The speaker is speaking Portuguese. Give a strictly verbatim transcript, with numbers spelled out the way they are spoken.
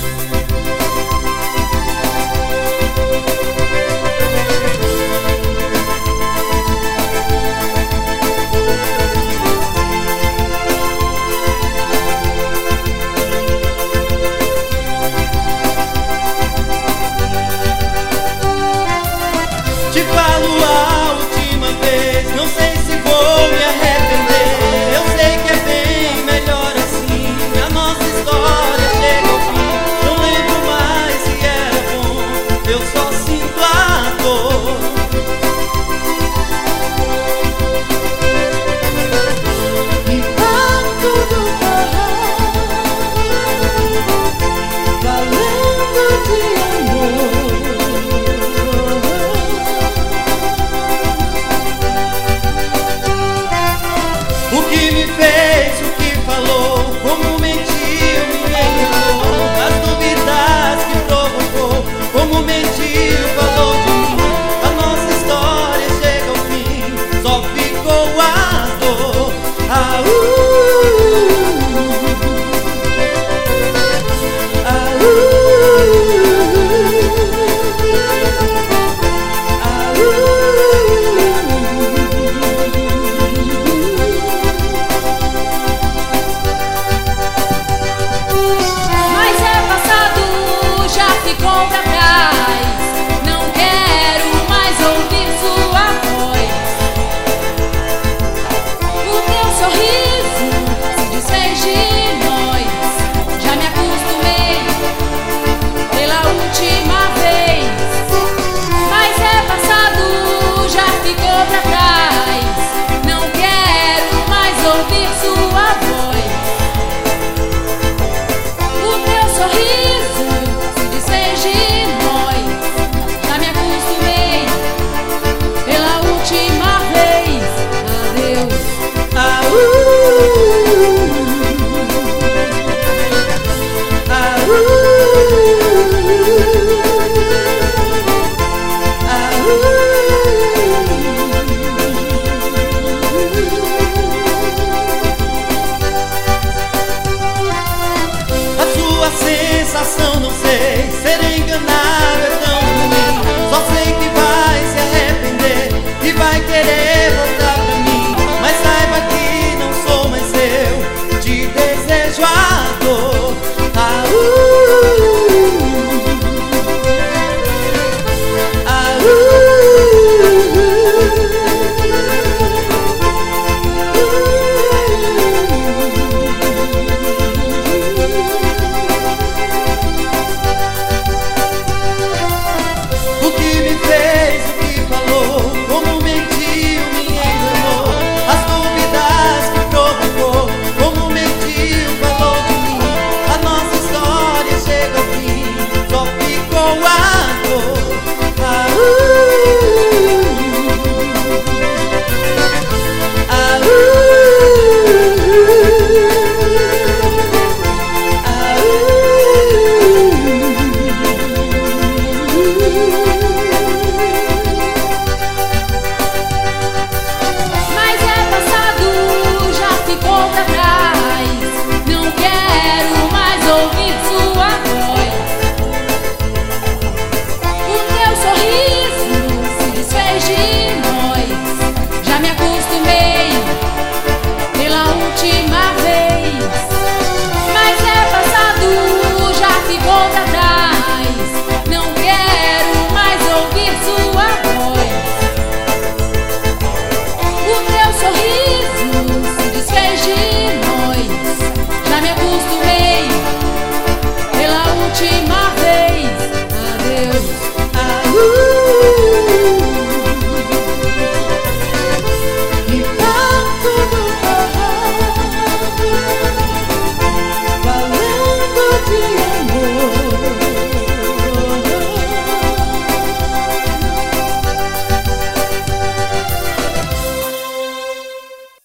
Te falo a última vez, não sei se vou me arrepender. Eu sei que é bem melhor assim, a nossa história chega ao fim. Não lembro mais se era bom, eu só sinto a dor. E tá tudo parado, falando de amor. O que me fez, o que falou, como mentiu, me enganou. As dúvidas que provocou, como mentiu, falou de mim. A nossa história chega ao fim, só ficou a dor. Ah, uh, ah, uh, ah, uh. Mas é passado, já ficou pra trás. Não quero mais ouvir sua voz. O teu sorriso se desfez de nós. Já me acostumei pela última vez. Mas é passado, já ficou pra trás. Não quero mais ouvir sua